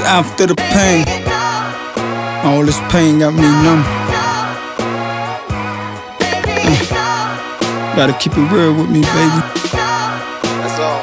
After the pain, all this pain got me numb. Gotta keep it real with me, baby. That's all.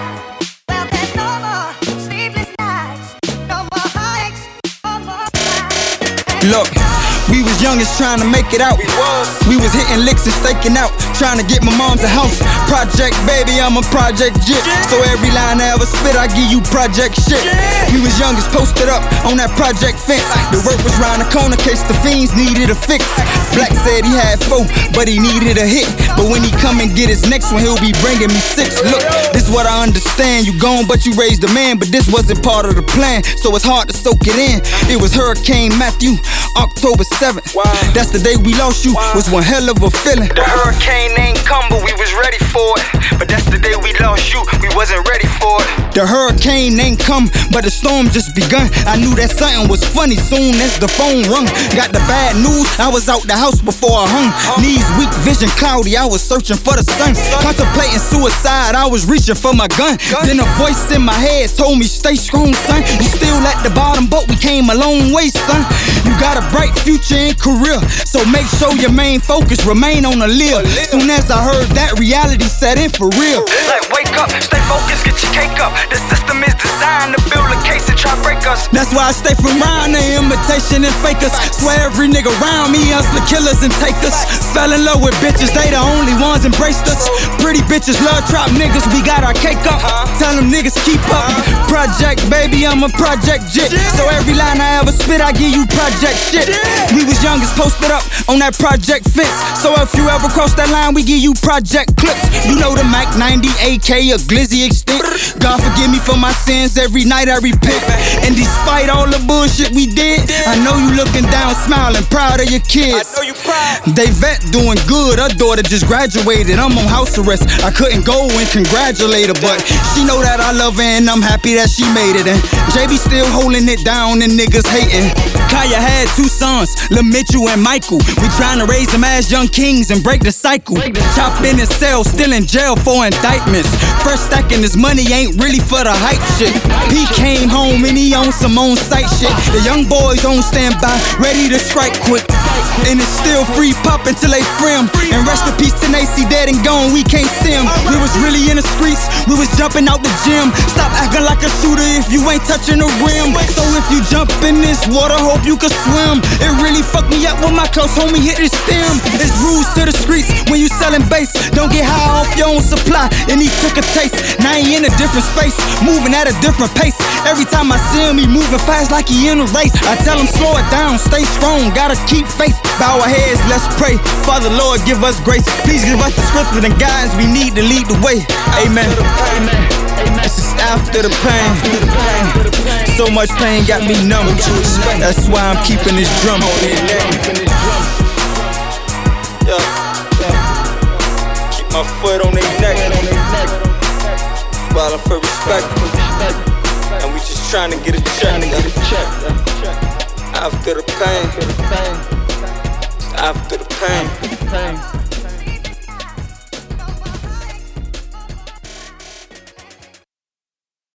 Look, we was youngest trying to make it out. We was hitting licks and staking out, trying to get my mom's a house. Project baby, I'm a project jit. So every line I ever spit, I give you project shit. We was youngest posted up on that project fence. The work was round the corner, case the fiends needed a fix. Black said he had 4, but he needed a hit. But when he come and get his next one, he'll be bringing me 6. Look, this what I understand. You gone, but you raised a man. But this wasn't part of the plan, so it's hard to soak it in. It was Hurricane Matthew, October 7th. Wow. That's the day we lost you. Was one hell of a feeling. The hurricane ain't come, but we was ready for it. But that's the day we lost you. We wasn't ready for it. The hurricane ain't come, but the storm just begun. I knew that something was funny soon as the phone rung. Got the bad news, I was out the house before I hung. Knees weak, vision cloudy, I was searching for the sun. Contemplating suicide, I was reaching for my gun. Then a voice in my head told me, stay strong, son. You still at the bottom, but we came a long way, son. You got a bright future and career, so make sure your main focus remain on the lid. Soon as I heard that, reality set in for real. Like wake up, stay focused, get your cake up. The system is designed to build a case and try to break us. That's why I stay from round the imitation and fakers. Swear every nigga around me hustler killers and takers. Fell in love with bitches, they the only ones embraced us. Pretty bitches love trap niggas, we got our cake up. Tell them niggas keep up. Project baby, I'm a project jit. So every line I ever spit, I give you project shit. We was youngest posted up on that project fence. So if you ever cross that line, we give you project clips. You know the Mac 90 AK, a glizzy extent. God forgive me for my sins, every night I repent. And despite all the bullshit we did, I know you looking down, smiling, proud of your kids. I know you proud. They vet doing good, her daughter just graduated. I'm on house arrest, I couldn't go and congratulate her, but she know that I love her and I'm happy that she made it. And JB still holding it down and niggas hating. Kaya had 2 sons, Lil Mitchell and Michael. We trying to raise them as young kings and break the cycle. Chop in his cell, still in jail for indictments. First stacking his money ain't really for the hype shit. He came home and he on some on-site shit. The young boys on standby, ready to strike quick. And it's still free pop until they free him. And rest in peace to Nacy, dead and gone, we can't see him. We was really in the streets, we was jumping out the gym. Stop acting like a shooter if you ain't touching the rim. So if you jump in this water, hope you can swim. It really fucked me up when my close homie hit his stem. It's rules to the streets when you selling bass. Don't get high off your own supply. And he took a taste, now he in a different space, moving at a different pace. Every time I see him, he moving fast like he in a race. I tell him slow it down, stay strong, gotta keep faith. Bow our heads, let's pray. Father Lord, give us grace. Please give us the strength and guidance we need to lead the way. Amen. This is after the pain. So much pain got me numb. That's why I'm keeping this drum on their neck. Keep my foot on their neck. Falling for respect. And we just trying to get a check. After the pain. After the pain.